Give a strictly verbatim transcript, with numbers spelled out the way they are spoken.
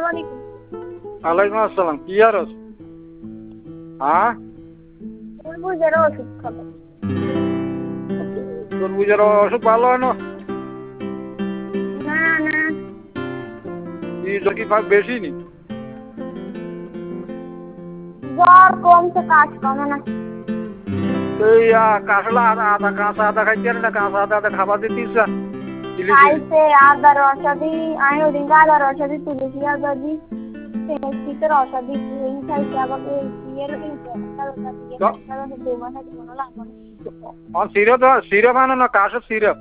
আলাইকুম। ওয়ালাইকুম আসসালাম। কি আর হ্যাঁ তরমুজের ওষুধ খাবো। তরমুজের ওষুধ ভালো হয় না? না না, কি কি ভাগ বেশি নি? জ্বর কমছে, কাজ কমে না। এই কাঁচলা আদা আদা কাঁচা আদা খাইতে না, কাঁচা আদা আদা খাবার দিতিস খাইছে আদার রসদি, আমি ওদিন আদার রসদি তুলসী আদা দি শীতের রসদি খাইছে, আবার সিরাপ সিরাপ আনো না, কাশের সিরাপ।